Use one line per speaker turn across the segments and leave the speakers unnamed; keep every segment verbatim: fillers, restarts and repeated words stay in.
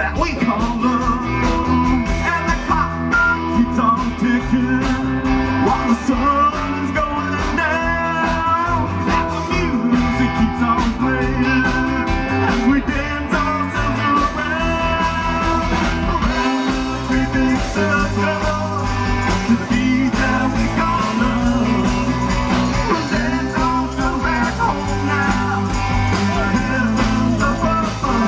that we call love. And the clock keeps on ticking while the sun's going down. And the music keeps on playing as we dance ourselves around, around the great big circle to the beat that we call love. We'll dance ourselves back home now to the heavens above.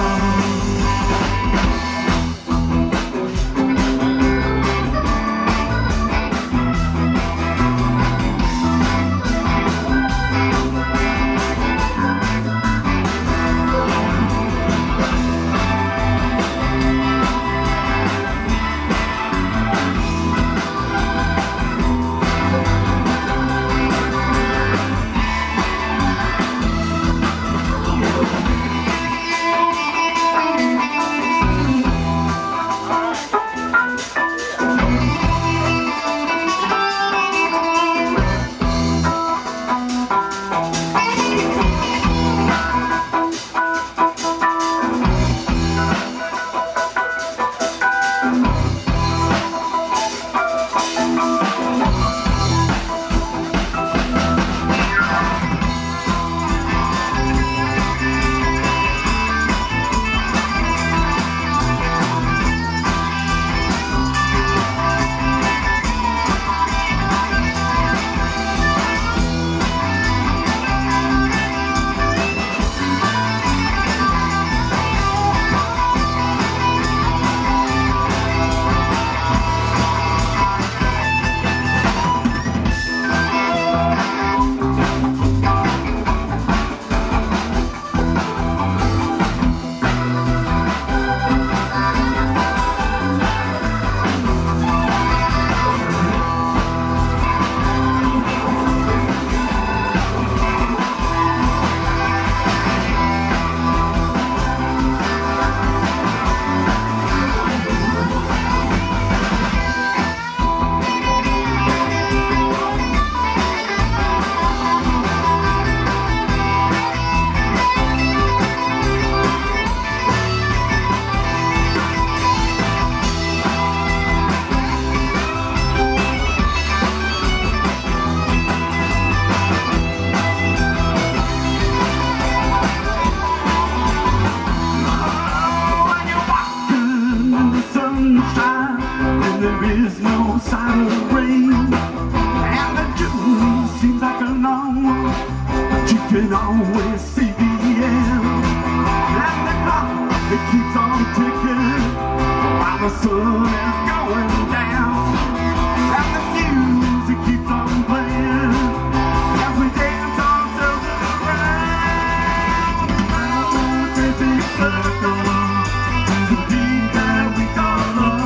There is no sign of rain, and the June seems like a long one, but you can always see the end. And the clock, it keeps on ticking while the sun is going down, and the music keeps on playing as we dance ourselves around, around the big circle to the beat that we call love.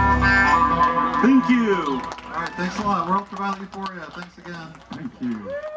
Thank you.
All right, thanks a lot. We're up to Valley Euphoria. Thanks again.
Thank you.